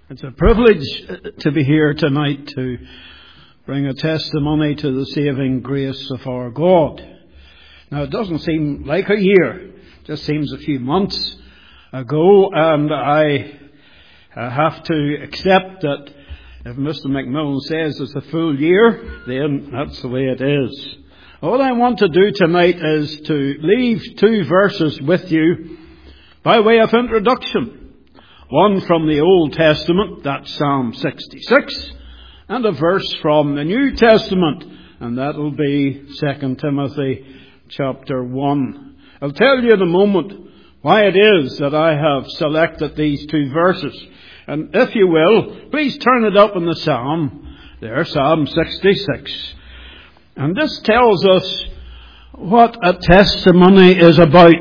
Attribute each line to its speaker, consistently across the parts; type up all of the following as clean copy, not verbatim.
Speaker 1: It's a privilege to be here tonight to bring a testimony to the saving grace of our God. Now, it doesn't seem like a year. It just seems a few months ago, and I have to accept that if Mr. McMillan says it's a full year, then that's the way it is. What I want to do tonight is to leave two verses with you by way of introduction. One from the Old Testament, that's Psalm 66, and a verse from the New Testament, and that'll be 2 Timothy chapter 1. I'll tell you in a moment why it is that I have selected these two verses. And if you will, please turn it up in the Psalm. There, Psalm 66. And this tells us what a testimony is about.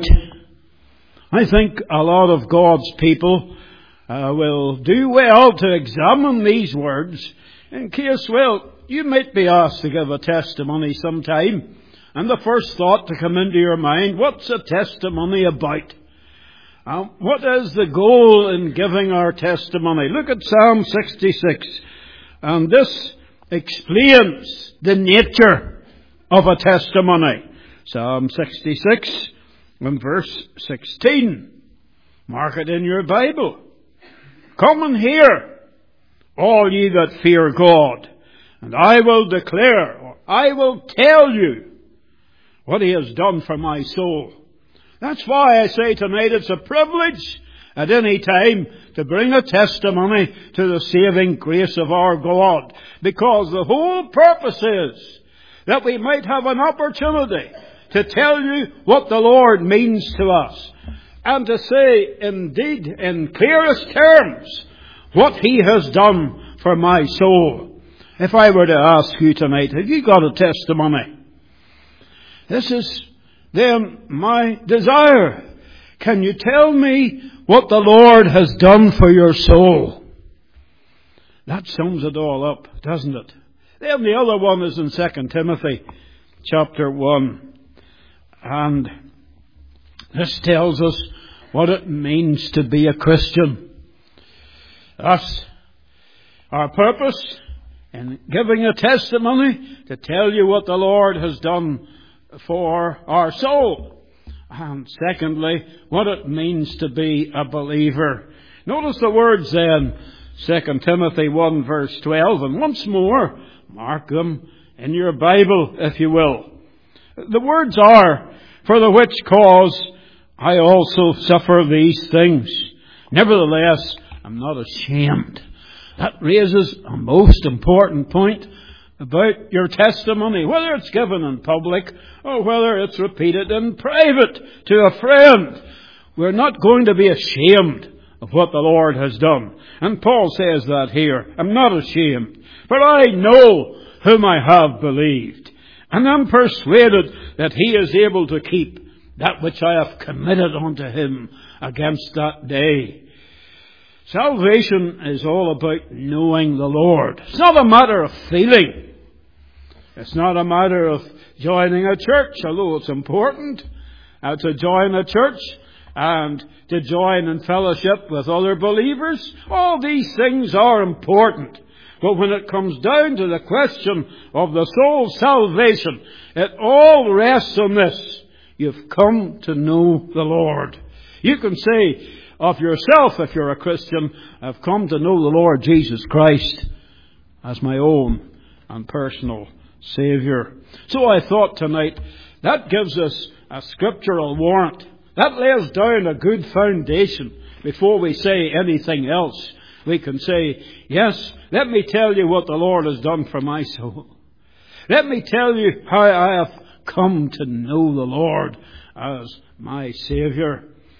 Speaker 1: I think a lot of God's people will do well to examine these words in case, well, you might be asked to give a testimony sometime. And the first thought to come into your mind, what's a testimony about? What is the goal in giving our testimony? Look at Psalm 66. And this explains the nature of a testimony. Psalm 66 and verse 16. Mark it in your Bible. Come and hear, all ye that fear God, and I will declare, or I will tell you what He has done for my soul. That's why I say tonight it's a privilege at any time to bring a testimony to the saving grace of our God. Because the whole purpose is that we might have an opportunity to tell you what the Lord means to us. And to say, indeed, in clearest terms, what He has done for my soul. If I were to ask you tonight, have you got a testimony? This is then my desire. Can you tell me what the Lord has done for your soul? That sums it all up, doesn't it? Then the other one is in 2 Timothy chapter 1. And this tells us what it means to be a Christian. Thus, our purpose in giving a testimony to tell you what the Lord has done for our soul. And secondly, what it means to be a believer. Notice the words then, 2 Timothy 1 verse 12, and once more, mark them in your Bible, if you will. The words are, for the which cause I also suffer these things. Nevertheless, I'm not ashamed. That raises a most important point about your testimony, whether it's given in public or whether it's repeated in private to a friend. We're not going to be ashamed of what the Lord has done. And Paul says that here. I'm not ashamed, for I know whom I have believed, and I'm persuaded that He is able to keep that which I have committed unto Him against that day. Salvation is all about knowing the Lord. It's not a matter of feeling. It's not a matter of joining a church, although it's important to join a church and to join in fellowship with other believers. All these things are important. But when it comes down to the question of the soul's salvation, it all rests on this. You've come to know the Lord. You can say of yourself, if you're a Christian, I've come to know the Lord Jesus Christ as my own and personal Saviour. So I thought tonight, that gives us a scriptural warrant. That lays down a good foundation before we say anything else. We can say, yes, let me tell you what the Lord has done for my soul. Let me tell you how I have come to know the Lord as my Saviour.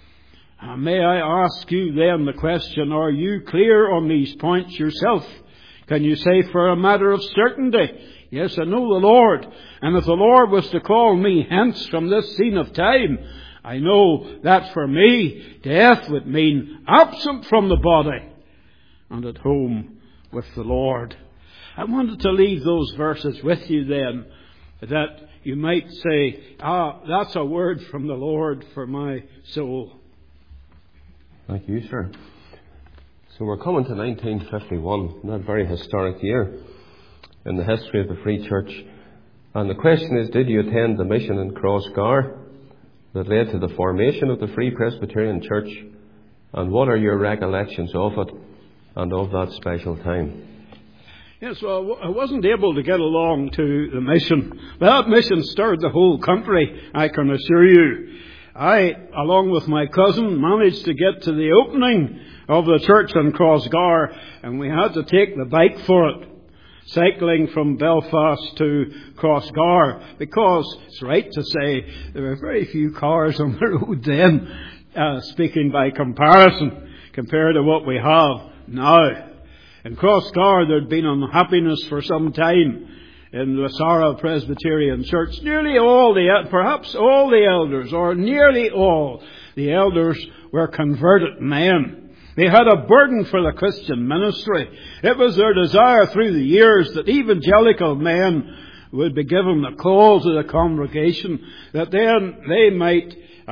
Speaker 1: May I ask you then the question, are you clear on these points yourself? Can you say for a matter of certainty, yes, I know the Lord, and if the Lord was to call me hence from this scene of time, I know that for me, death would mean absent from the body and at home with the Lord. I wanted to leave those verses with you then, that you might say, that's a word from the Lord for my soul.
Speaker 2: Thank you, sir. So we're coming to 1951, that very historic year in the history of the Free Church. And the question is, did you attend the mission in Crossgar that led to the formation of the Free Presbyterian Church? And what are your recollections of it and of that special time?
Speaker 1: Yes, well, I wasn't able to get along to the mission. That mission stirred the whole country, I can assure you. I, along with my cousin, managed to get to the opening of the church in Crossgar, and we had to take the bike for it, cycling from Belfast to Crossgar, because it's right to say there were very few cars on the road then, speaking by comparison, compared to what we have now. In Crossgar there'd been unhappiness for some time in the Sarah Presbyterian Church. Nearly all perhaps all the elders, or nearly all the elders, were converted men. They had a burden for the Christian ministry. It was their desire through the years that evangelical men would be given the call to the congregation, that then they might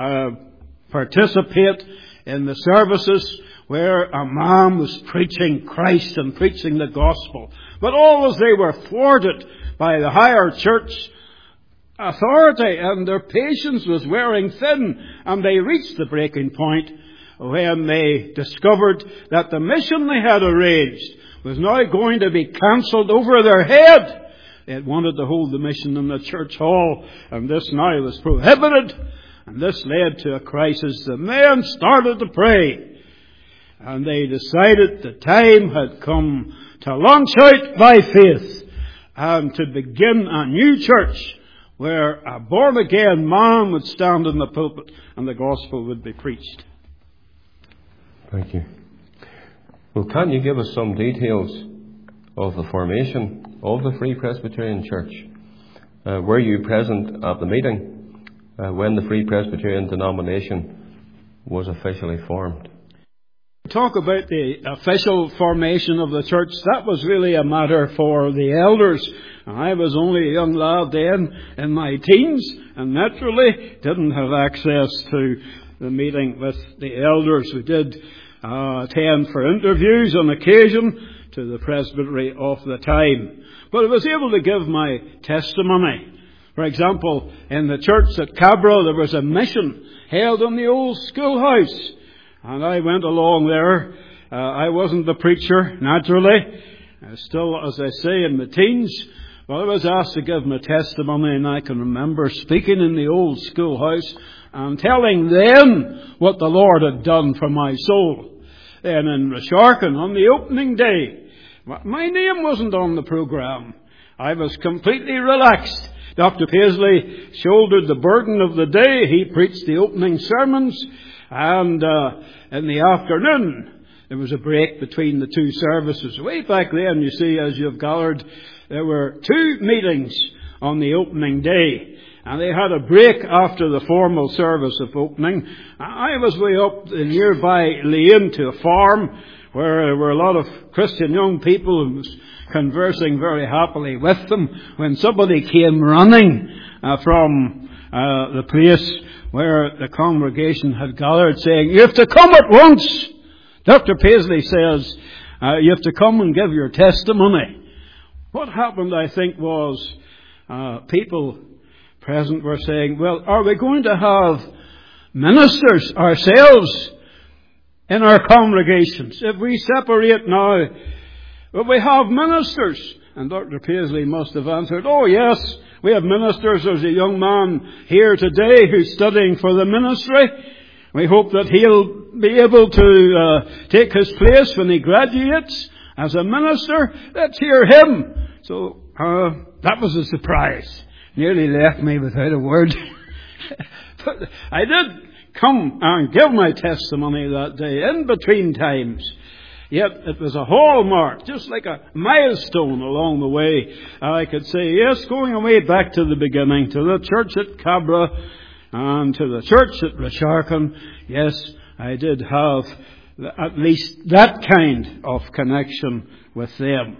Speaker 1: participate in the services where a man was preaching Christ and preaching the gospel. But always they were thwarted by the higher church authority, and their patience was wearing thin, and they reached the breaking point when they discovered that the mission they had arranged was now going to be cancelled over their head. They had wanted to hold the mission in the church hall, and this now was prohibited, and this led to a crisis. The men started to pray, and they decided the time had come to launch out by faith and to begin a new church where a born-again man would stand in the pulpit and the gospel would be preached.
Speaker 2: Thank you. Well, can you give us some details of the formation of the Free Presbyterian Church? Were you present at the meeting when the Free Presbyterian denomination was officially formed?
Speaker 1: Talk about the official formation of the church, that was really a matter for the elders. I was only a young lad then in my teens, and naturally didn't have access to the meeting with the elders. We did attend for interviews on occasion to the presbytery of the time. But I was able to give my testimony. For example, in the church at Cabra there was a mission held in the old schoolhouse. And I went along there. I wasn't the preacher, naturally. Still, as I say, in my teens. But I was asked to give my testimony, and I can remember speaking in the old schoolhouse and telling them what the Lord had done for my soul. Then in Rasharkin, on the opening day, my name wasn't on the programme. I was completely relaxed. Dr. Paisley shouldered the burden of the day. He preached the opening sermons. And in the afternoon, there was a break between the two services. Way back then, you see, as you've gathered, there were two meetings on the opening day. And they had a break after the formal service of opening. I was way up the nearby lane to a farm where there were a lot of Christian young people who was conversing very happily with them when somebody came running from the place where the congregation had gathered, saying, "You have to come at once." Dr. Paisley says, "You have to come and give your testimony." What happened, I think, was people present were saying, "Well, are we going to have ministers ourselves in our congregations? If we separate now, will we have ministers?" And Dr. Paisley must have answered, "Oh yes, we have ministers. There's a young man here today who's studying for the ministry. We hope that he'll be able to take his place when he graduates as a minister. Let's hear him." So that was a surprise. Nearly left me without a word. But I did come and give my testimony that day in between times. Yet it was a hallmark, just like a milestone along the way. I could say, yes, going away back to the beginning, to the church at Cabra and to the church at Rasharkin, yes, I did have at least that kind of connection with them.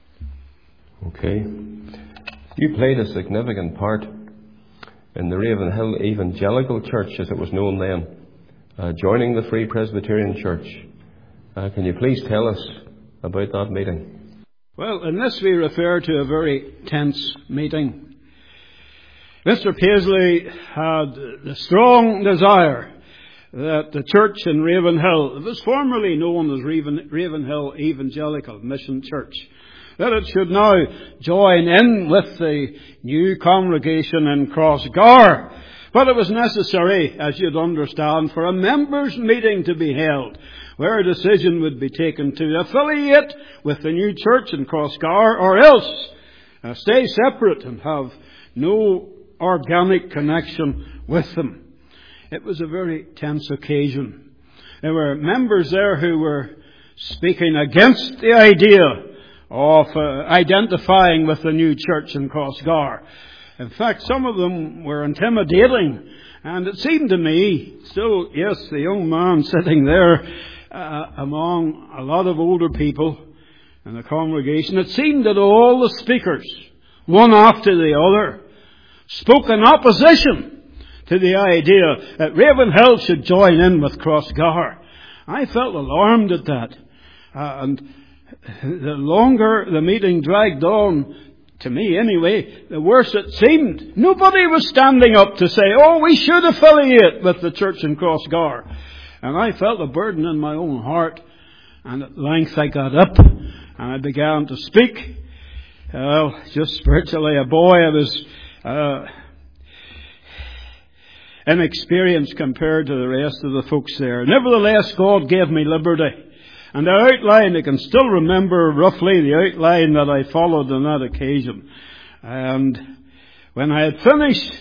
Speaker 2: Okay. You played a significant part in the Ravenhill Evangelical Church, as it was known then, joining the Free Presbyterian Church. Can you please tell us about that meeting?
Speaker 1: Well, in this we refer to a very tense meeting. Mr. Paisley had the strong desire that the church in Ravenhill, it was formerly known as Ravenhill Evangelical Mission Church, that it should now join in with the new congregation in Crossgar. But it was necessary, as you'd understand, for a members' meeting to be held, where a decision would be taken to affiliate with the new church in Crossgar, or else stay separate and have no organic connection with them. It was a very tense occasion. There were members there who were speaking against the idea of identifying with the new church in Crossgar. In fact, some of them were intimidating, and it seemed to me, still, yes, the young man sitting there among a lot of older people in the congregation, it seemed that all the speakers, one after the other, spoke in opposition to the idea that Ravenhill should join in with Crossgar. I felt alarmed at that. And the longer the meeting dragged on, to me anyway, the worse it seemed. Nobody was standing up to say, oh, we should affiliate with the church in Crossgar. And I felt a burden in my own heart. And at length I got up and I began to speak. Just spiritually a boy. I was inexperienced compared to the rest of the folks there. Nevertheless, God gave me liberty. And the outline, I can still remember roughly the outline that I followed on that occasion. And when I had finished,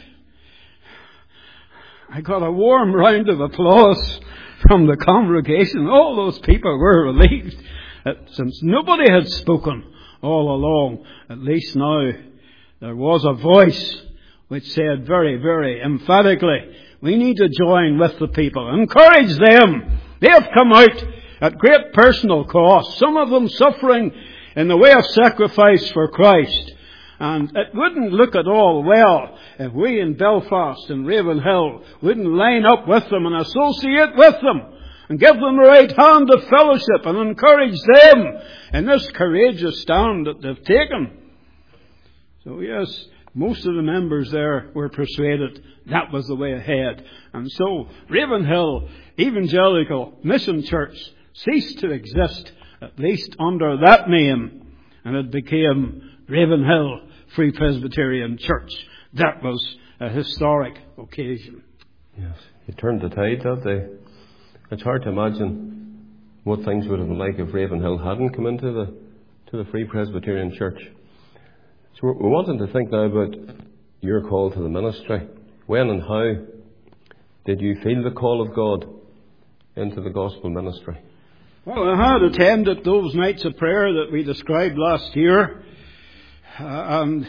Speaker 1: I got a warm round of applause from the congregation. All those people were relieved that since nobody had spoken all along, at least now there was a voice which said very, very emphatically, we need to join with the people. Encourage them. They have come out at great personal cost, some of them suffering in the way of sacrifice for Christ. And it wouldn't look at all well if we in Belfast and Ravenhill wouldn't line up with them and associate with them and give them the right hand of fellowship and encourage them in this courageous stand that they've taken. So yes, most of the members there were persuaded that was the way ahead. And so Ravenhill Evangelical Mission Church ceased to exist, at least under that name, and it became Ravenhill Free Presbyterian Church. That was a historic occasion.
Speaker 2: Yes, you turned the tide that day. It's hard to imagine what things would have been like if Ravenhill hadn't come into the Free Presbyterian Church. So we're wanting to think now about your call to the ministry. When and how did you feel the call of God into the gospel ministry?
Speaker 1: Well, I had attended those nights of prayer that we described last year. And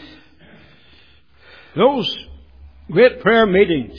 Speaker 1: those great prayer meetings,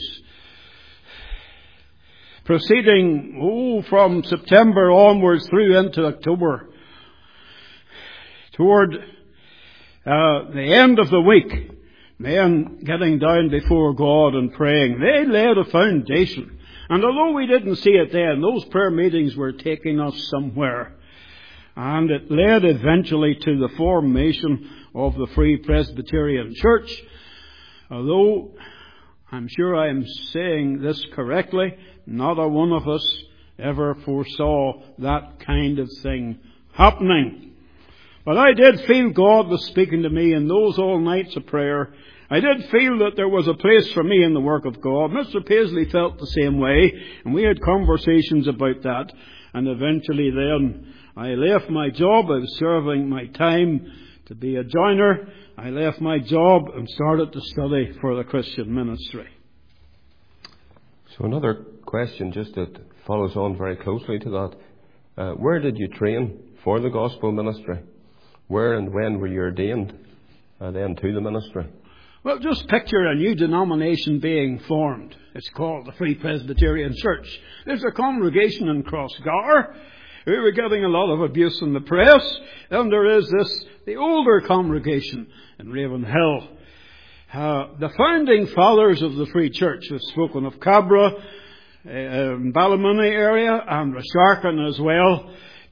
Speaker 1: proceeding from September onwards through into October, toward the end of the week, men getting down before God and praying, they laid a foundation. And although we didn't see it then, those prayer meetings were taking us somewhere. And it led eventually to the formation of the Free Presbyterian Church. Although, I'm sure I am saying this correctly, not a one of us ever foresaw that kind of thing happening. But I did feel God was speaking to me in those all nights of prayer. I did feel that there was a place for me in the work of God. Mr. Paisley felt the same way, and we had conversations about that. And eventually then, I left my job. I was serving my time to be a joiner. I left my job and started to study for the Christian ministry.
Speaker 2: So another question just that follows on very closely to that. Where did you train for the gospel ministry? Where and when were you ordained then to the ministry?
Speaker 1: Well, just picture a new denomination being formed. It's called the Free Presbyterian Church. There's a congregation in Crossgar. We were getting a lot of abuse in the press. And there is the older congregation in Ravenhill. The founding fathers of the Free Church have spoken of Cabra, Ballymoney area, and Rasharkin as well.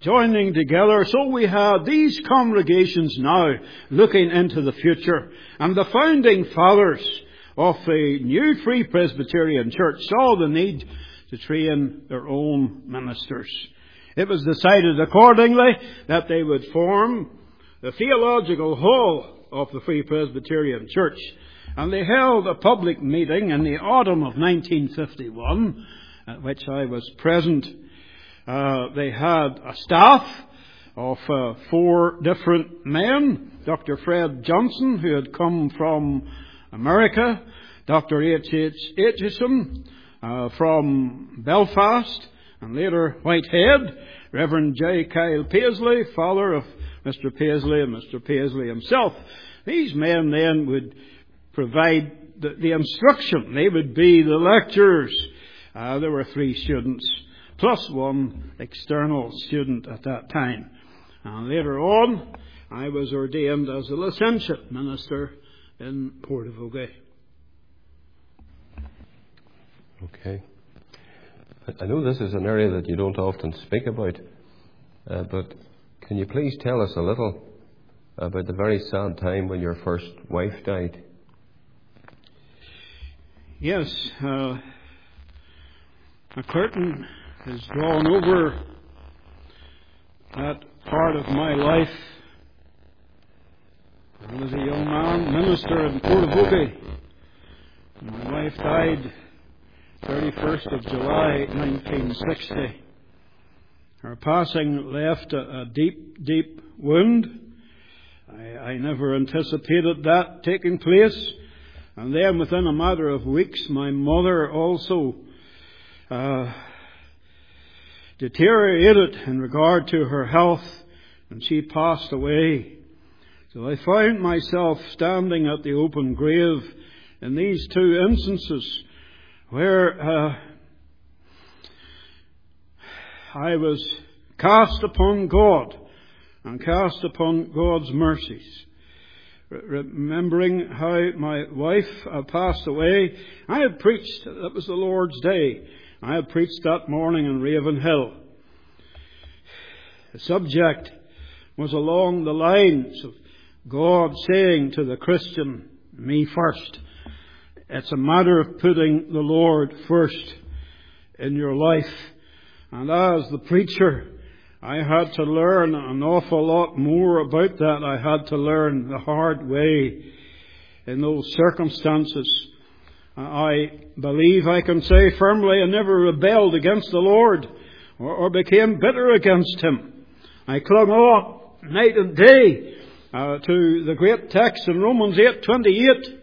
Speaker 1: joining together. So we had these congregations now looking into the future. And the founding fathers of the new Free Presbyterian Church saw the need to train their own ministers. It was decided accordingly that they would form the Theological Hall of the Free Presbyterian Church. And they held a public meeting in the autumn of 1951, at which I was present. They had a staff of 4 different men. Dr. Fred Johnson, who had come from America. Dr. H.H. Aitchison from Belfast and later Whitehead. Reverend J. Kyle Paisley, father of Mr. Paisley and Mr. Paisley himself. These men then would provide the instruction. They would be the lecturers. There were 3 students, plus 1 external student at that time. And later on, I was ordained as a licentiate minister in Portavogie.
Speaker 2: Okay. I know this is an area that you don't often speak about, but can you please tell us a little about the very sad time when your first wife died?
Speaker 1: Yes, a curtain is drawn over that part of my life. I was a young man, minister in Portavogie. My wife died 31st of July 1960. Her passing left a deep, deep wound. I never anticipated that taking place. And then within a matter of weeks, my mother also deteriorated in regard to her health, and she passed away. So I found myself standing at the open grave in these 2 instances where I was cast upon God and cast upon God's mercies. Remembering how my wife passed away, I had preached, that was the Lord's Day, I had preached that morning in Ravenhill. The subject was along the lines of God saying to the Christian, me first. It's a matter of putting the Lord first in your life. And as the preacher, I had to learn an awful lot more about that. I had to learn the hard way in those circumstances. I believe I can say firmly I never rebelled against the Lord or became bitter against Him. I clung on night and day to the great text in Romans 8:28.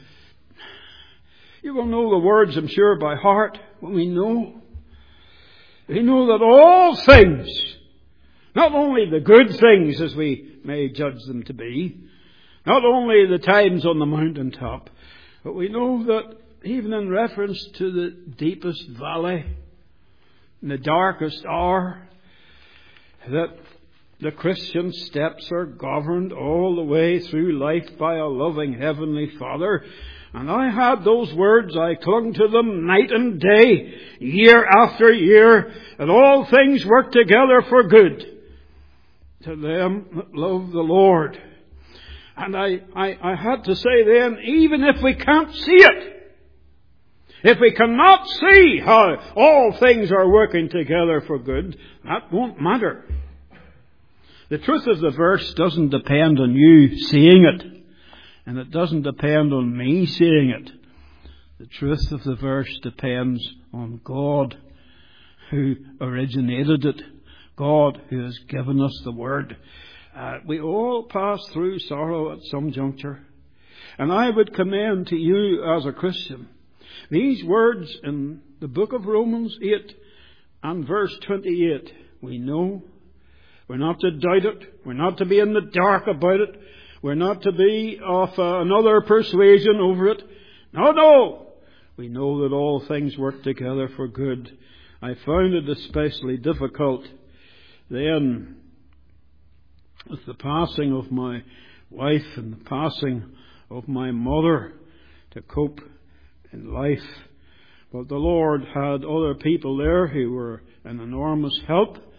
Speaker 1: You will know the words, I'm sure, by heart. But we know that all things, not only the good things as we may judge them to be, not only the times on the mountaintop, but we know that even in reference to the deepest valley, in the darkest hour, that the Christian steps are governed all the way through life by a loving Heavenly Father. And I had those words, I clung to them night and day, year after year, and all things work together for good to them that love the Lord. And I had to say then, even if we can't see it, if we cannot see how all things are working together for good, that won't matter. The truth of the verse doesn't depend on you seeing it. And it doesn't depend on me seeing it. The truth of the verse depends on God who originated it. God who has given us the Word. We all pass through sorrow at some juncture. And I would commend to you as a Christian these words in the book of Romans 8 and verse 28. We know. We're not to doubt it. We're not to be in the dark about it. We're not to be of another persuasion over it. No. We know that all things work together for good. I found it especially difficult then with the passing of my wife and the passing of my mother to cope in life. But the Lord had other people there who were an enormous help.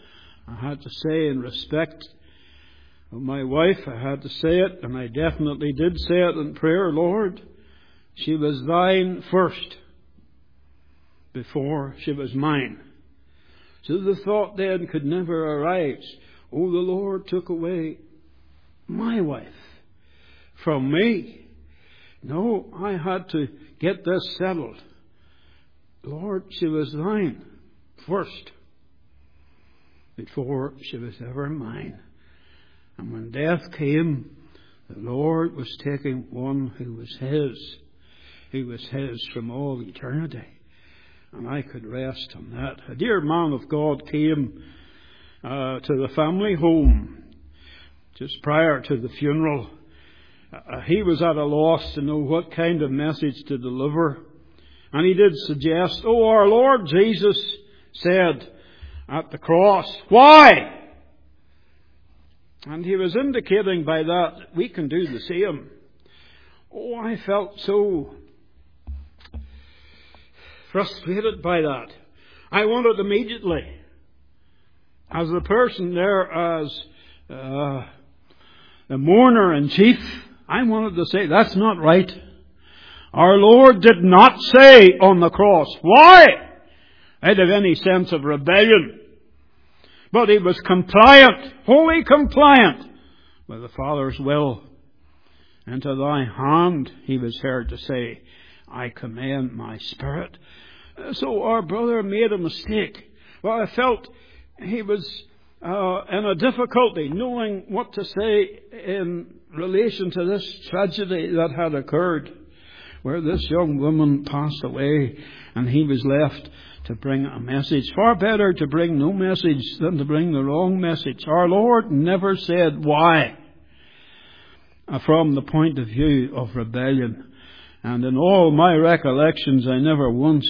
Speaker 1: I had to say in respect of my wife, I had to say it, and I definitely did say it in prayer, Lord, she was thine first before she was mine. So the thought then could never arise, oh, the Lord took away my wife from me. No, I had to get this settled. Lord, she was thine first before she was ever mine. And when death came, the Lord was taking one who was His. He was His from all eternity. And I could rest on that. A dear man of God came to the family home just prior to the funeral. He was at a loss to know what kind of message to deliver. And he did suggest, oh, our Lord Jesus said at the cross, why? And he was indicating by that we can do the same. Oh, I felt so frustrated by that. I wanted immediately, as the person there, as the mourner in chief, I wanted to say, that's not right. Our Lord did not say on the cross, why? Out of any sense of rebellion. But He was compliant, wholly compliant with the Father's will. And to thy hand, He was heard to say, I commend my spirit. So our brother made a mistake. Well, I felt he was in a difficulty knowing what to say in relation to this tragedy that had occurred, where this young woman passed away and he was left to bring a message. Far better to bring no message than to bring the wrong message. Our Lord never said why from the point of view of rebellion. And in all my recollections, I never once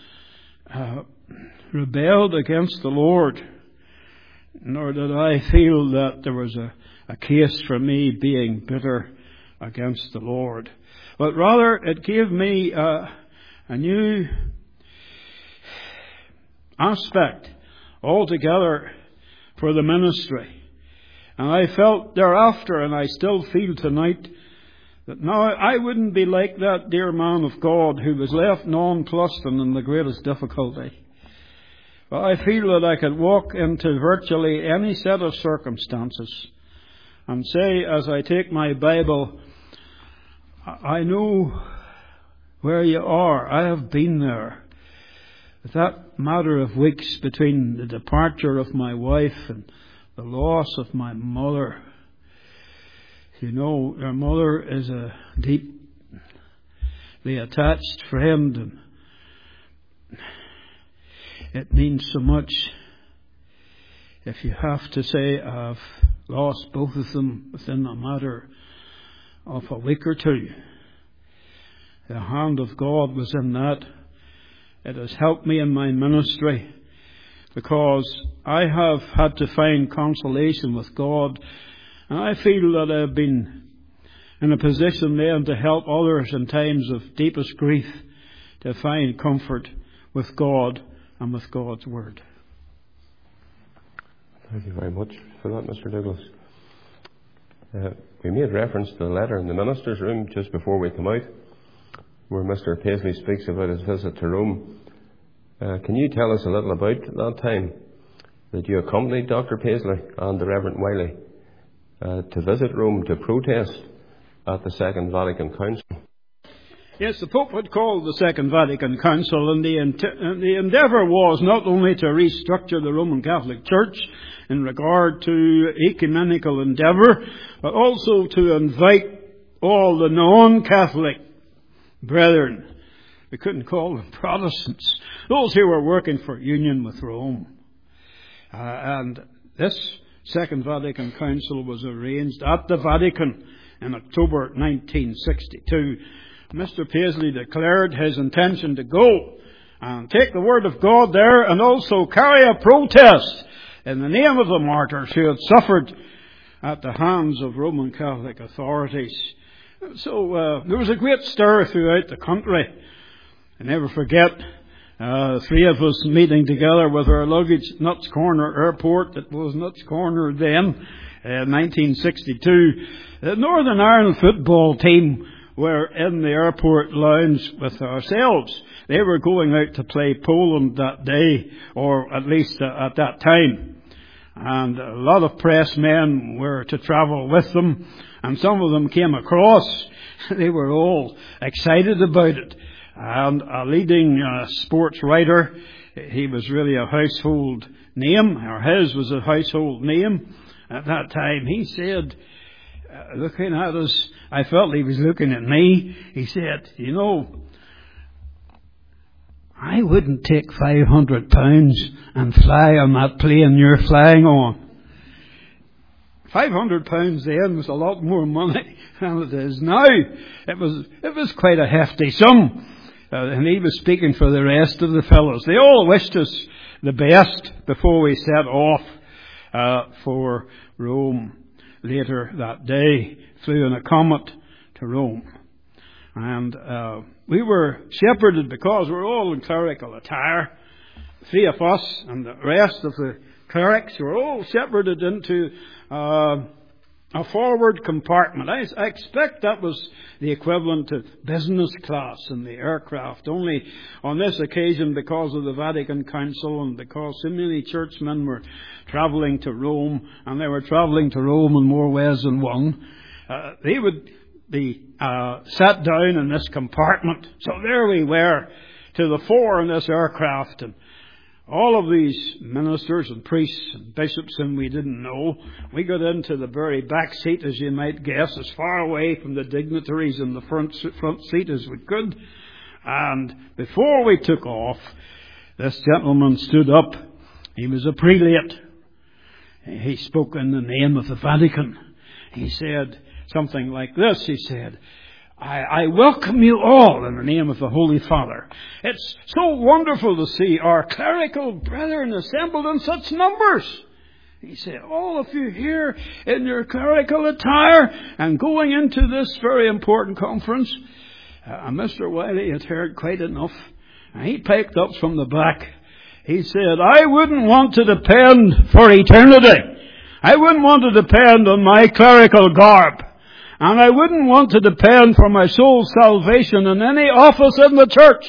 Speaker 1: rebelled against the Lord, nor did I feel that there was a case for me being bitter against the Lord. But rather, it gave me a new aspect altogether for the ministry. And I felt thereafter, and I still feel tonight, that now I wouldn't be like that dear man of God who was left nonplussed and in the greatest difficulty. But I feel that I could walk into virtually any set of circumstances and say, as I take my Bible, I know where you are. I have been there. That matter of weeks between the departure of my wife and the loss of my mother. You know, your mother is a deeply attached friend, and it means so much. If you have to say, I've lost both of them within a matter of a week or two. The hand of God was in that. It has helped me in my ministry, because I have had to find consolation with God. And I feel that I've been in a position then to help others in times of deepest grief to find comfort with God and with God's Word.
Speaker 2: Thank you very much for that, Mr. Douglas. We made reference to the letter in the minister's room just before we come out, where Mr. Paisley speaks about his visit to Rome. Can you tell us a little about that time that you accompanied Dr. Paisley and the Reverend Wiley to visit Rome to protest at the Second Vatican Council?
Speaker 1: Yes, the Pope had called the Second Vatican Council, and the endeavour was not only to restructure the Roman Catholic Church in regard to ecumenical endeavour, but also to invite all the non-Catholic brethren, we couldn't call them Protestants, those who were working for union with Rome. And this Second Vatican Council was arranged at the Vatican in October 1962. Mr. Paisley declared his intention to go and take the Word of God there, and also carry a protest in the name of the martyrs who had suffered at the hands of Roman Catholic authorities. So there was a great stir throughout the country. I never forget Three of us meeting together with our luggage at Nuts Corner Airport. It was Nuts Corner then, 1962. The Northern Ireland football team were in the airport lounge with ourselves. They were going out to play Poland that day, or at least at that time. And a lot of press men were to travel with them, and some of them came across. They were all excited about it. And a leading sports writer, he was really a household name, or his was a household name at that time. He said, looking at us, I felt he was looking at me. He said, you know, I wouldn't take £500 and fly on that plane you're flying on. £500 then was a lot more money than it is now. It was quite a hefty sum. And he was speaking for the rest of the fellows. They all wished us the best before we set off for Rome later that day. Flew in a comet to Rome. And we were shepherded because we're all in clerical attire. Three of us and the rest of the clerics were all shepherded into a forward compartment. I expect that was the equivalent to business class in the aircraft. Only on this occasion, because of the Vatican Council and because so many churchmen were travelling to Rome, and they were travelling to Rome in more ways than one, they would be sat down in this compartment. So there we were, to the fore in this aircraft, and all of these ministers and priests and bishops whom we didn't know, we got into the very back seat, as you might guess, as far away from the dignitaries in the front seat as we could. And before we took off, this gentleman stood up. He was a prelate. He spoke in the name of the Vatican. He said something like this. He said, I welcome you all in the name of the Holy Father. It's so wonderful to see our clerical brethren assembled in such numbers. He said, all of you here in your clerical attire and going into this very important conference. Mr. Wiley had heard quite enough. And he piped up from the back. He said, I wouldn't want to depend for eternity. I wouldn't want to depend on my clerical garb. And I wouldn't want to depend for my soul's salvation in any office in the church.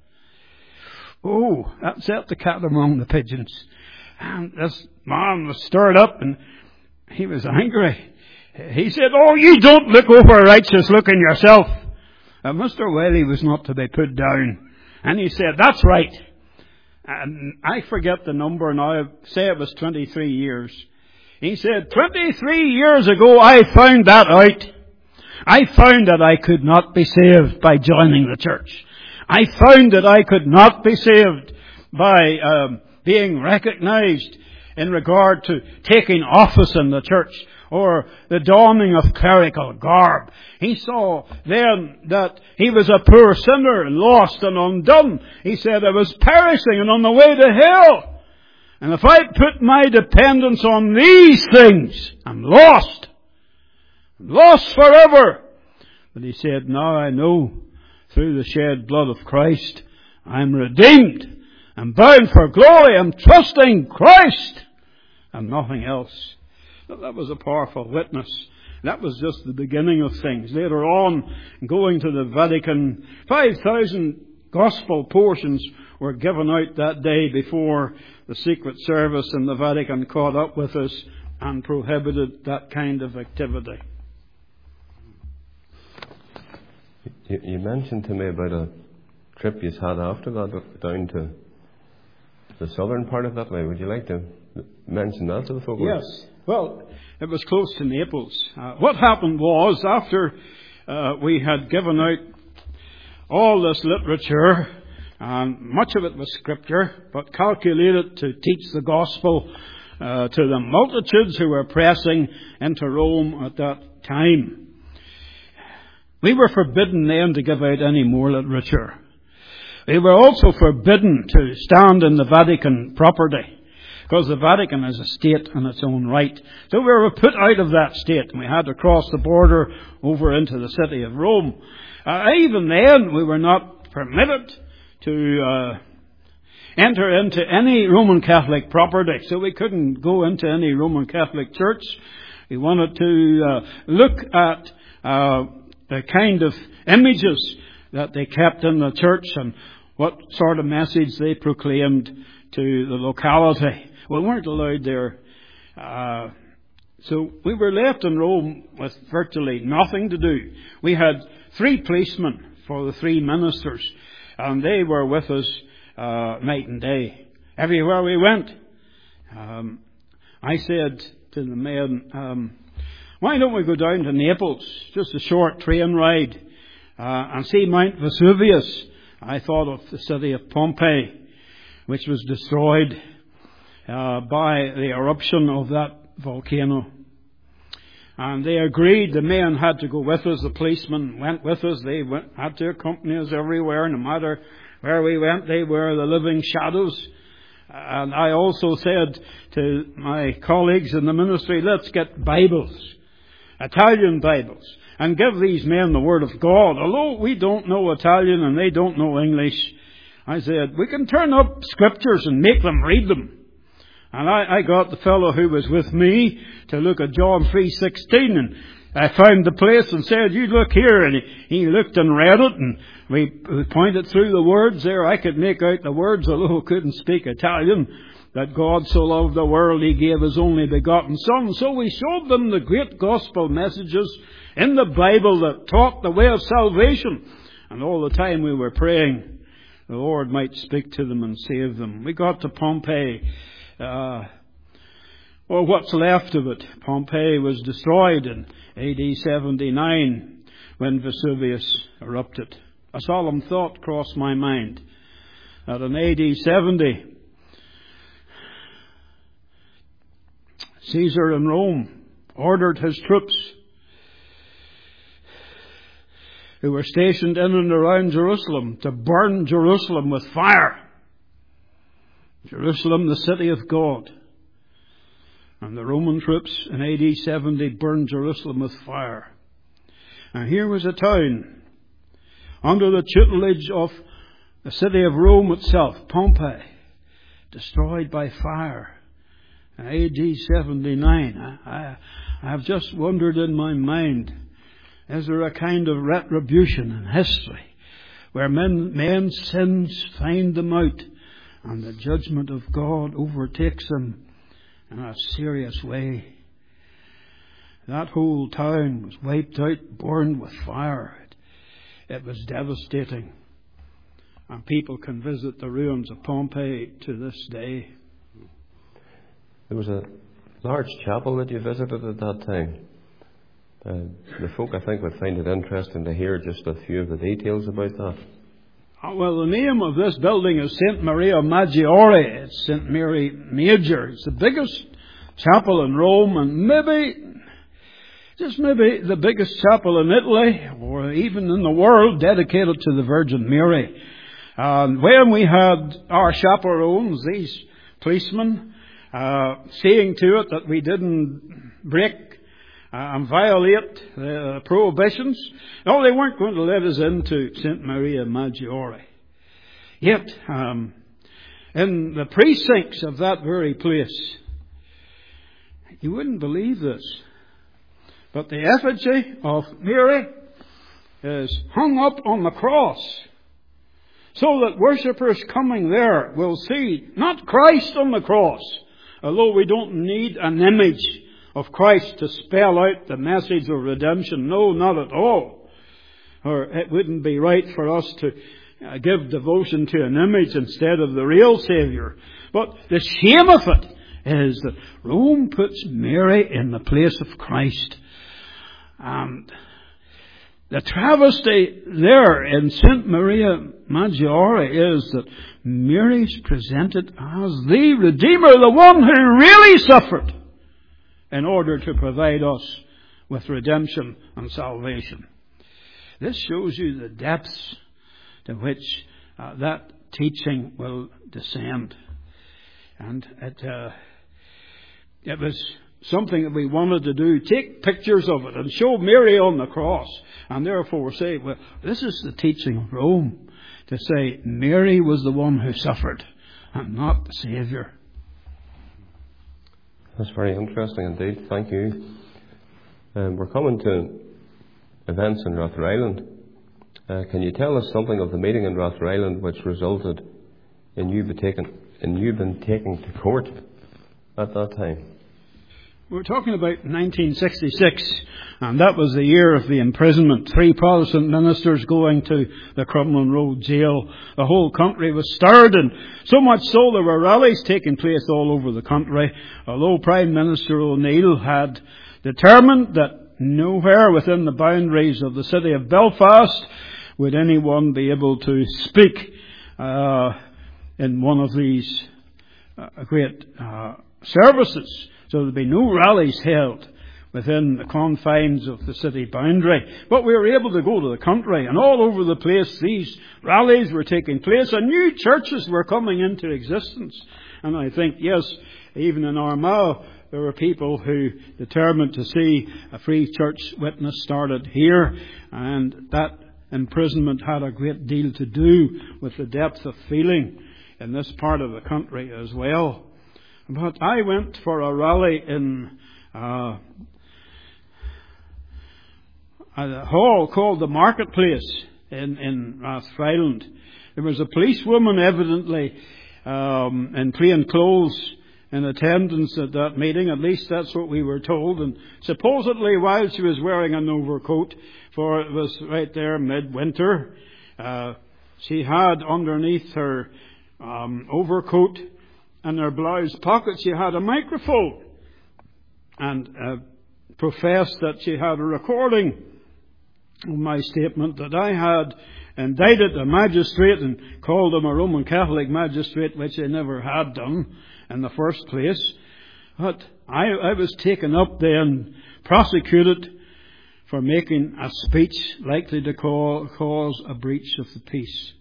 Speaker 1: Oh, that set the cat among the pigeons. And this man was stirred up and he was angry. He said, oh, you don't look over righteous looking yourself. And Mr. Wiley was not to be put down. And he said, that's right. And I forget the number now. Say it was 23 years. He said, 23 years ago I found that out. I found that I could not be saved by joining the church. I found that I could not be saved by being recognized in regard to taking office in the church or the donning of clerical garb. He saw then that he was a poor sinner, lost and undone. He said, I was perishing and on the way to hell. And if I put my dependence on these things, I'm lost. Lost forever. But he said, now I know through the shed blood of Christ, I'm redeemed. I'm bound for glory. I'm trusting Christ and nothing else. But that was a powerful witness. That was just the beginning of things. Later on, going to the Vatican, 5,000 gospel portions were given out that day before the Secret Service in the Vatican caught up with us and prohibited that kind of activity.
Speaker 2: You mentioned to me about a trip you had after that down to the southern part of that way. Would you like to mention that to the folk?
Speaker 1: Yes. Well, it was close to Naples. What happened was, after we had given out all this literature, and much of it was scripture, but calculated to teach the gospel to the multitudes who were pressing into Rome at that time. We were forbidden then to give out any more literature. We were also forbidden to stand in the Vatican property, because the Vatican is a state in its own right. So we were put out of that state, and we had to cross the border over into the city of Rome. Even then, we were not permitted to enter into any Roman Catholic property, so we couldn't go into any Roman Catholic church. We wanted to look at the kind of images that they kept in the church and what sort of message they proclaimed to the locality. We weren't allowed there. So we were left in Rome with virtually nothing to do. We had 3 policemen for the 3 ministers, and they were with us night and day. Everywhere we went. I said to the men, why don't we go down to Naples, just a short train ride, and see Mount Vesuvius? I thought of the city of Pompeii, which was destroyed by the eruption of that volcano. And they agreed. The men had to go with us. The policemen went with us. They had to accompany us everywhere. No matter where we went, they were the living shadows. And I also said to my colleagues in the ministry, let's get Bibles, Italian Bibles, and give these men the Word of God. Although we don't know Italian and they don't know English, I said, we can turn up scriptures and make them read them. And I got the fellow who was with me to look at John 3:16, and I found the place and said, you look here. And he looked and read it, and we pointed through the words there. I could make out the words, although I couldn't speak Italian, that God so loved the world, He gave His only begotten Son. So we showed them the great gospel messages in the Bible that taught the way of salvation. And all the time we were praying, the Lord might speak to them and save them. We got to Pompeii. Or what's left of it. Pompeii was destroyed in AD 79 when Vesuvius erupted. A solemn thought crossed my mind that in AD 70, Caesar in Rome ordered his troops who were stationed in and around Jerusalem to burn Jerusalem with fire. Jerusalem, the city of God. And the Roman troops in AD 70 burned Jerusalem with fire. And here was a town under the tutelage of the city of Rome itself, Pompeii, destroyed by fire in AD 79. I have just wondered in my mind, is there a kind of retribution in history where men's sins find them out and the judgment of God overtakes them in a serious way? That whole town was wiped out, burned with fire. It was devastating. And people can visit the ruins of Pompeii to this day.
Speaker 2: There was a large chapel that you visited at that time. The folk, I think, would find it interesting to hear just a few of the details about that.
Speaker 1: Well, the name of this building is St. Maria Maggiore. It's St. Mary Major. It's the biggest chapel in Rome, and maybe the biggest chapel in Italy, or even in the world, dedicated to the Virgin Mary. And when we had our chaperones, these policemen, seeing to it that we didn't break and violate the prohibitions. No, they weren't going to let us into St. Maria Maggiore. Yet, in the precincts of that very place, you wouldn't believe this, but the effigy of Mary is hung up on the cross, so that worshippers coming there will see not Christ on the cross, although we don't need an image of Christ to spell out the message of redemption. No, not at all. Or it wouldn't be right for us to give devotion to an image instead of the real Saviour. But the shame of it is that Rome puts Mary in the place of Christ. And the travesty there in St. Maria Maggiore is that Mary is presented as the Redeemer, the one who really suffered in order to provide us with redemption and salvation. This shows you the depths to which that teaching will descend. And it was something that we wanted to do, take pictures of it and show Mary on the cross. And therefore say, well, this is the teaching of Rome, to say Mary was the one who suffered and not the Saviour.
Speaker 2: That's very interesting indeed. Thank you. We're coming to events in Rathrisland. Can you tell us something of the meeting in Rathrisland which resulted in you being taken to court at that time?
Speaker 1: We're talking about 1966, and that was the year of the imprisonment. 3 Protestant ministers going to the Crumlin Road jail. The whole country was stirred, and so much so there were rallies taking place all over the country. Although Prime Minister O'Neill had determined that nowhere within the boundaries of the city of Belfast would anyone be able to speak in one of these great services. So there'd be no rallies held within the confines of the city boundary. But we were able to go to the country, and all over the place these rallies were taking place, and new churches were coming into existence. And I think, yes, even in Armagh, there were people who determined to see a free church witness started here, and that imprisonment had a great deal to do with the depth of feeling in this part of the country as well. But I went for a rally in a hall called the Marketplace in Rathrisland. There was a policewoman evidently in plain clothes in attendance at that meeting. At least that's what we were told. And supposedly while she was wearing an overcoat, for it was right there midwinter, she had underneath her overcoat and her blouse pocket, she had a microphone, and professed that she had a recording of my statement that I had indicted a magistrate and called him a Roman Catholic magistrate, which I never had done in the first place. But I was taken up then, prosecuted for making a speech likely to cause a breach of the peace.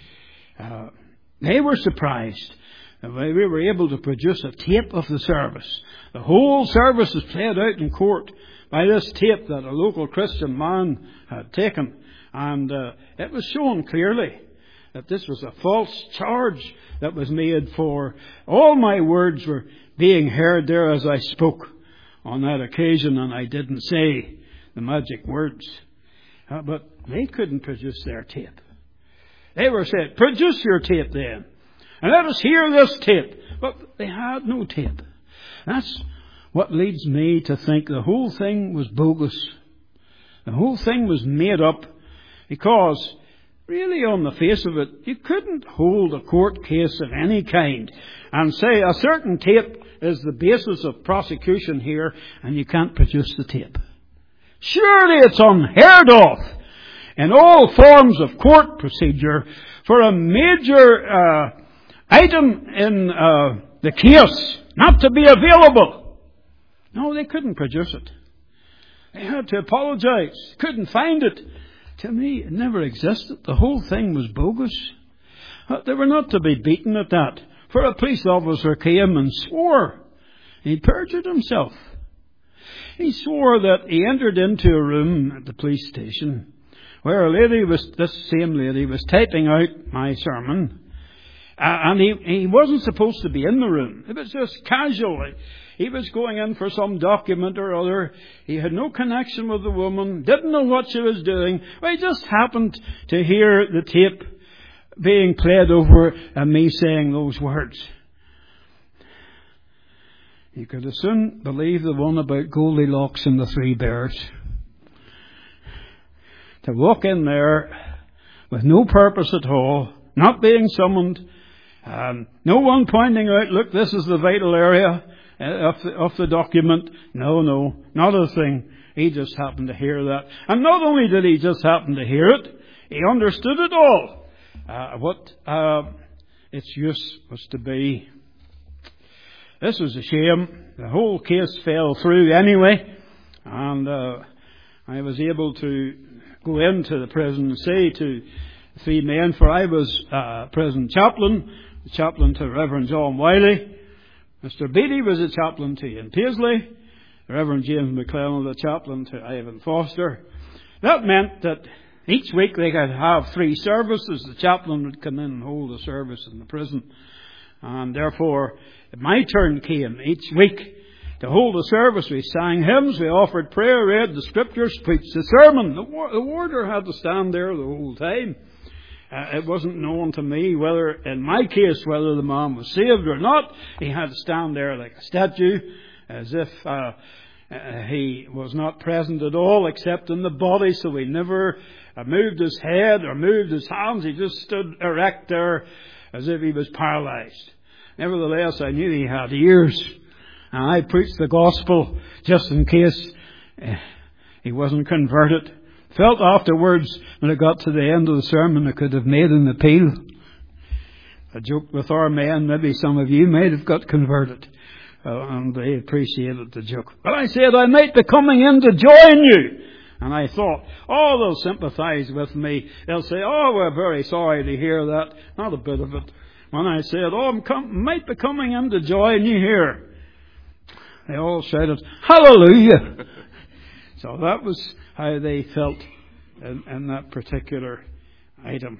Speaker 1: They were surprised. We were able to produce a tape of the service. The whole service was played out in court by this tape that a local Christian man had taken. And it was shown clearly that this was a false charge that was made, for all my words were being heard there as I spoke on that occasion, and I didn't say the magic words. But they couldn't produce their tape. They were said, produce your tape then, and let us hear this tape. But they had no tape. That's what leads me to think the whole thing was bogus. The whole thing was made up, because really on the face of it, you couldn't hold a court case of any kind and say a certain tape is the basis of prosecution here, and you can't produce the tape. Surely it's unheard of in all forms of court procedure for a major item in the case not to be available. No, they couldn't produce it. They had to apologize. Couldn't find it. To me, it never existed. The whole thing was bogus. They were not to be beaten at that. For a police officer came and swore. He perjured himself. He swore that he entered into a room at the police station where this same lady was typing out my sermon. And he wasn't supposed to be in the room. It was just casual. He was going in for some document or other. He had no connection with the woman, didn't know what she was doing. Well, he just happened to hear the tape being played over and me saying those words. You could as soon believe the one about Goldilocks and the 3 bears. To walk in there with no purpose at all, not being summoned, no one pointing out, look, this is the vital area of the document. No, not a thing. He just happened to hear that. And not only did he just happen to hear it, he understood it all. What its use was to be. This was a shame. The whole case fell through anyway. And I was able to go into the prison and say to 3 men, for I was prison chaplain, the chaplain to Reverend John Wiley. Mr. Beattie was a chaplain to Ian Paisley. Reverend James McClellan, the chaplain to Ivan Foster. That meant that each week they could have 3 services. The chaplain would come in and hold a service in the prison. And therefore, my turn came each week to hold a service. We sang hymns, we offered prayer, read the scriptures, preached the sermon. The warder had to stand there the whole time. It wasn't known to me whether, in my case, whether the man was saved or not. He had to stand there like a statue, as if he was not present at all except in the body, so he never moved his head or moved his hands. He just stood erect there as if he was paralyzed. Nevertheless, I knew he had ears, and I preached the gospel just in case he wasn't converted. Felt afterwards, when I got to the end of the sermon, I could have made an appeal. I joked with our men, maybe some of you might have got converted. And they appreciated the joke. But I said, I might be coming in to join you. And I thought, oh, they'll sympathize with me. They'll say, oh, we're very sorry to hear that. Not a bit of it. When I said, oh, might be coming in to join you here, they all shouted, hallelujah. So that was how they felt in that particular item.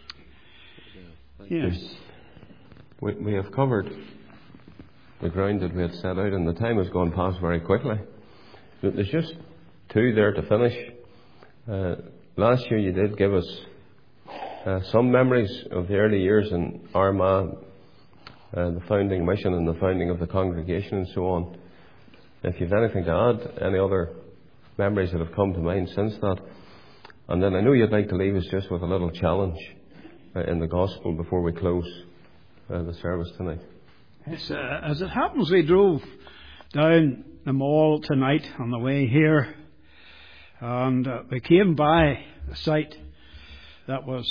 Speaker 1: Yes.
Speaker 2: We have covered the ground that we had set out, and the time has gone past very quickly. There's just two there to finish. Last year you did give us some memories of the early years in Armagh, the founding mission and the founding of the congregation and so on. If you've anything to add, any other memories that have come to mind since that. And then I know you'd like to leave us just with a little challenge in the gospel before we close the service tonight.
Speaker 1: Yes, as it happens, we drove down the mall tonight on the way here, and we came by a site that was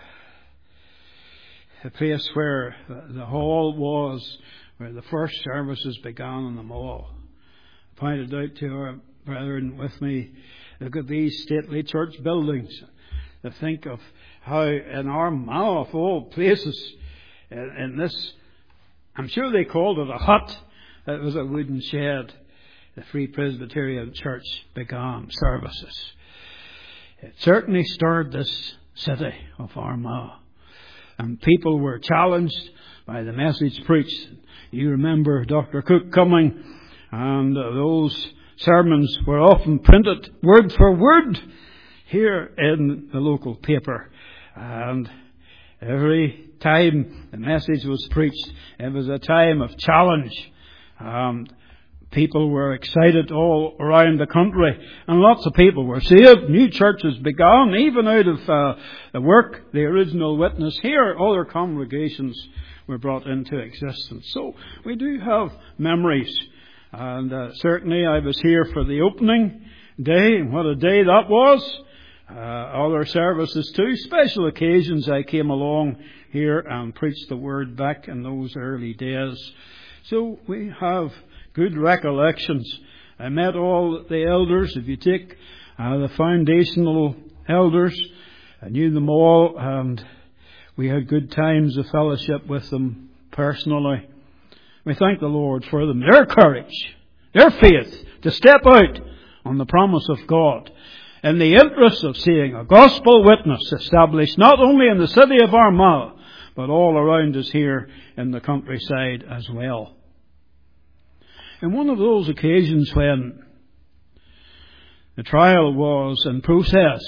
Speaker 1: the place where the hall was, where the first services began in the mall. I pointed out to our brethren with me, look at these stately church buildings. To think of how in Armagh, of all places, in this, I'm sure they called it a hut, it was a wooden shed, the Free Presbyterian Church began services. It certainly stirred this city of Armagh, and people were challenged by the message preached. You remember Dr. Cook coming, and those sermons were often printed word for word here in the local paper. And every time the message was preached, it was a time of challenge. People were excited all around the country, and lots of people were saved. New churches began, even out of the work, the original witness here. Other congregations were brought into existence. So we do have memories. And certainly I was here for the opening day, and what a day that was. Other services too. Special occasions I came along here and preached the word back in those early days. So we have good recollections. I met all the elders. If you take the foundational elders, I knew them all, and we had good times of fellowship with them personally. We thank the Lord for them, their courage, their faith to step out on the promise of God in the interest of seeing a gospel witness established not only in the city of Armagh, but all around us here in the countryside as well. And one of those occasions when the trial was in process,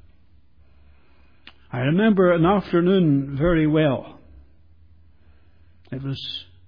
Speaker 1: I remember an afternoon very well. It was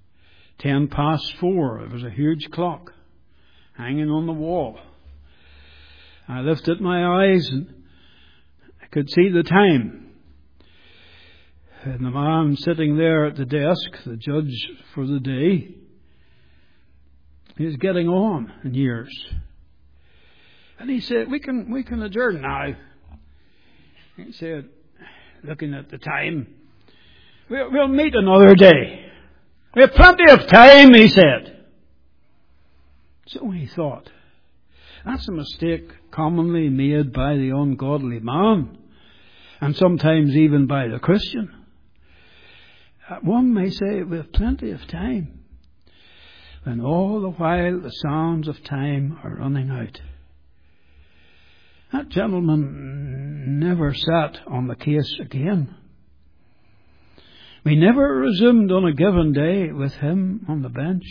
Speaker 1: 4:10. There was a huge clock hanging on the wall. I lifted my eyes and I could see the time. And the man sitting there at the desk, the judge for the day, he was getting on in years. And he said, we can adjourn now. He said, looking at the time, we'll meet another day. We have plenty of time, he said. So he thought, that's a mistake commonly made by the ungodly man, and sometimes even by the Christian. One may say we have plenty of time, when all the while the sands of time are running out. That gentleman never sat on the case again. We never resumed on a given day with him on the bench.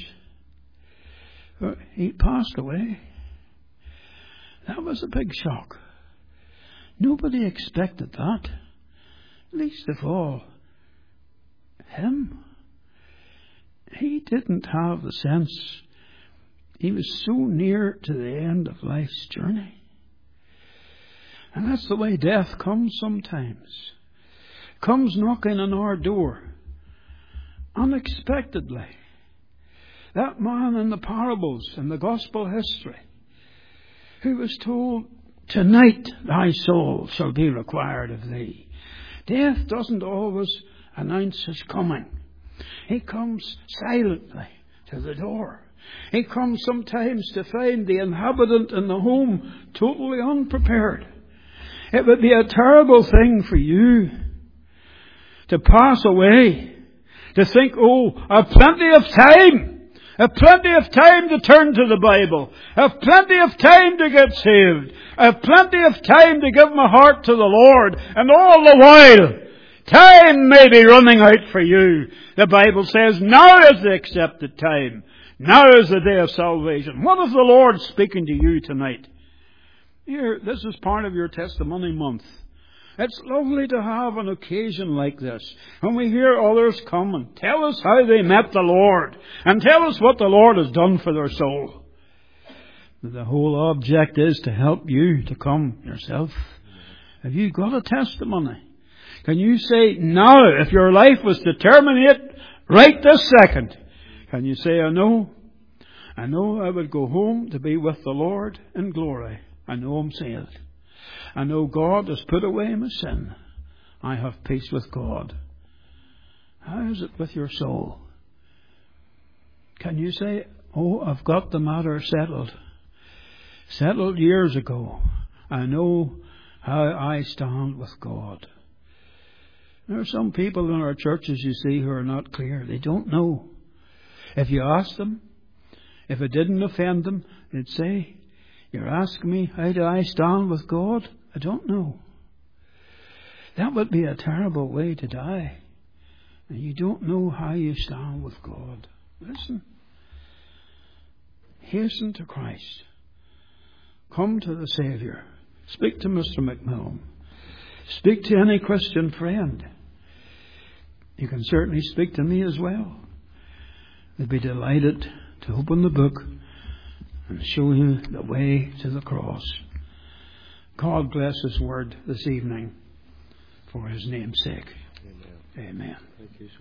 Speaker 1: He passed away. That was a big shock. Nobody expected that. Least of all, him. He didn't have the sense. He was so near to the end of life's journey. And that's the way death comes sometimes. Comes knocking on our door unexpectedly. That man in the parables in the gospel history who was told, "Tonight thy soul shall be required of thee." Death doesn't always announce his coming. He comes silently to the door. He comes sometimes to find the inhabitant in the home totally unprepared. It would be a terrible thing for you to pass away, to think, "Oh, I've plenty of time. I've plenty of time to turn to the Bible. I've plenty of time to get saved. I've plenty of time to give my heart to the Lord." And all the while, time may be running out for you. The Bible says, now is the accepted time. Now is the day of salvation. What is the Lord speaking to you tonight? Here, this is part of your testimony month. It's lovely to have an occasion like this, when we hear others come and tell us how they met the Lord, and tell us what the Lord has done for their soul. The whole object is to help you to come yourself. Have you got a testimony? Can you say now, if your life was to terminate right this second, can you say, I know I would go home to be with the Lord in glory. I know I'm saved. I know God has put away my sin. I have peace with God. How is it with your soul? Can you say, "Oh, I've got the matter settled. Settled years ago. I know how I stand with God." There are some people in our churches, you see, who are not clear. They don't know. If you ask them, if it didn't offend them, they'd say, "You're asking me, how do I stand with God? I don't know." That would be a terrible way to die. And you don't know how you stand with God. Listen. Hasten to Christ. Come to the Saviour. Speak to Mr. McMillan. Speak to any Christian friend. You can certainly speak to me as well. I'd be delighted to open the book and show you the way to the cross. God bless His word this evening for His name's sake. Amen. Amen. Thank you.